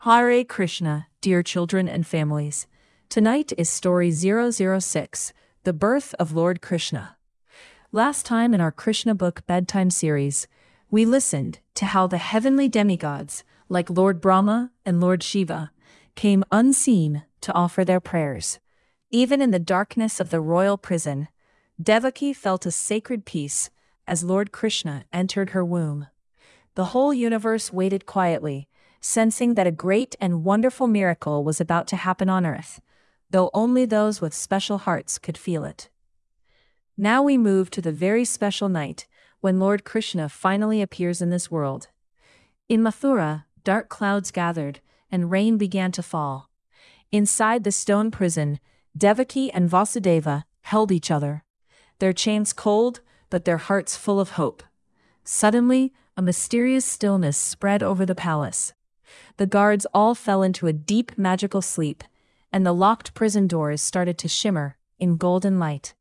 Hare Krishna, dear children and families. Tonight is story 006, The Birth of Lord Krishna. Last time in our Krishna book bedtime series, we listened to how the heavenly demigods, like Lord Brahma and Lord Shiva, came unseen to offer their prayers. Even in the darkness of the royal prison, Devaki felt a sacred peace as Lord Krishna entered her womb. The whole universe waited quietly, sensing that a great and wonderful miracle was about to happen on earth, though only those with special hearts could feel it. Now we move to the very special night when Lord Krishna finally appears in this world. In Mathura, dark clouds gathered, and rain began to fall. Inside the stone prison, Devaki and Vasudeva held each other, their chains cold, but their hearts full of hope. Suddenly, a mysterious stillness spread over the palace. The guards all fell into a deep magical sleep, and the locked prison doors started to shimmer in golden light.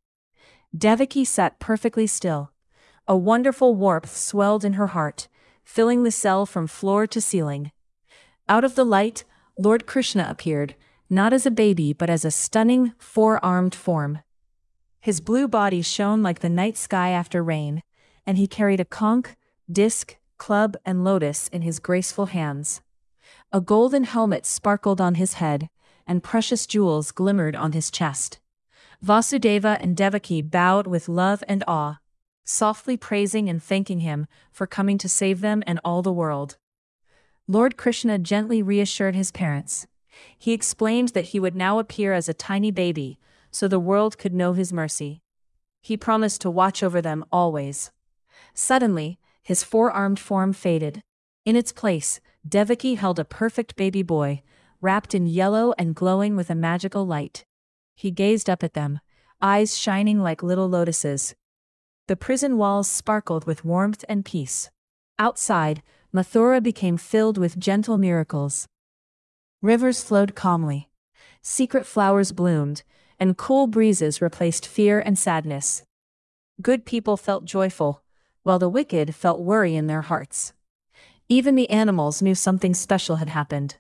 Devaki sat perfectly still. A wonderful warmth swelled in her heart, filling the cell from floor to ceiling. Out of the light, Lord Krishna appeared, not as a baby but as a stunning, four-armed form. His blue body shone like the night sky after rain, and he carried a conch, disc, club, and lotus in his graceful hands. A golden helmet sparkled on his head, and precious jewels glimmered on his chest. Vasudeva and Devaki bowed with love and awe, softly praising and thanking him for coming to save them and all the world. Lord Krishna gently reassured his parents. He explained that he would now appear as a tiny baby, so the world could know his mercy. He promised to watch over them always. Suddenly, his four-armed form faded. In its place, Devaki held a perfect baby boy, wrapped in yellow and glowing with a magical light. He gazed up at them, eyes shining like little lotuses. The prison walls sparkled with warmth and peace. Outside, Mathura became filled with gentle miracles. Rivers flowed calmly. Secret flowers bloomed, and cool breezes replaced fear and sadness. Good people felt joyful, while the wicked felt worry in their hearts. Even the animals knew something special had happened.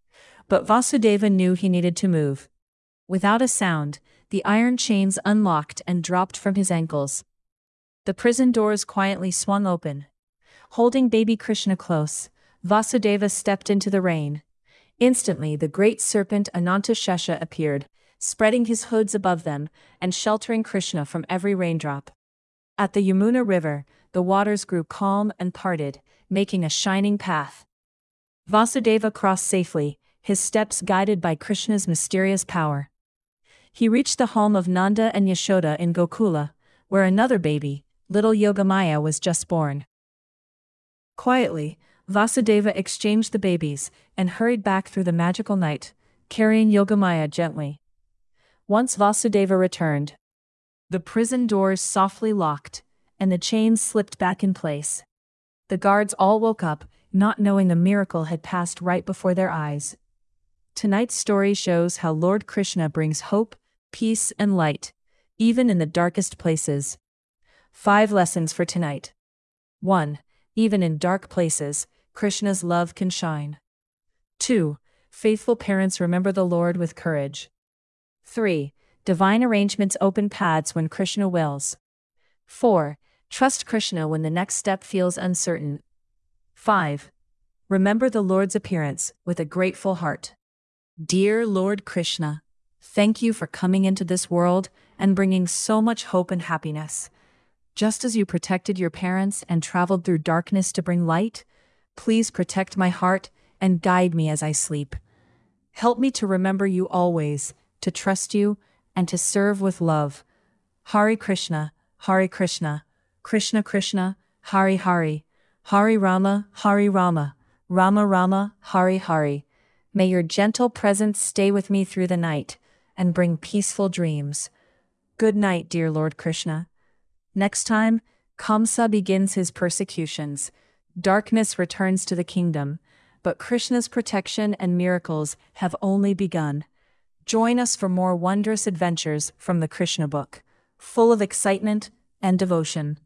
But Vasudeva knew he needed to move. Without a sound, the iron chains unlocked and dropped from his ankles. The prison doors quietly swung open. Holding baby Krishna close, Vasudeva stepped into the rain. Instantly, the great serpent Anantashesha appeared, spreading his hoods above them and sheltering Krishna from every raindrop. At the Yamuna River, the waters grew calm and parted, making a shining path. Vasudeva crossed safely, his steps guided by Krishna's mysterious power. He reached the home of Nanda and Yashoda in Gokula, where another baby, little Yogamaya, was just born. Quietly, Vasudeva exchanged the babies and hurried back through the magical night, carrying Yogamaya gently. Once Vasudeva returned, the prison doors softly locked, and the chains slipped back in place. The guards all woke up, not knowing a miracle had passed right before their eyes. Tonight's story shows how Lord Krishna brings hope, peace, and light, even in the darkest places. 5 lessons for tonight. 1. Even in dark places, Krishna's love can shine. 2. Faithful parents remember the Lord with courage. 3. Divine arrangements open paths when Krishna wills. 4. Trust Krishna when the next step feels uncertain. 5. Remember the Lord's appearance with a grateful heart. Dear Lord Krishna, thank you for coming into this world and bringing so much hope and happiness. Just as you protected your parents and traveled through darkness to bring light, please protect my heart and guide me as I sleep. Help me to remember you always, to trust you, and to serve with love. Hare Krishna, Krishna Krishna, Hare Hare, Hare Rama, Rama Rama, Hare Hare. May your gentle presence stay with me through the night and bring peaceful dreams. Good night, dear Lord Krishna. Next time, Kamsa begins his persecutions. Darkness returns to the kingdom, but Krishna's protection and miracles have only begun. Join us for more wondrous adventures from the Krishna book, full of excitement and devotion.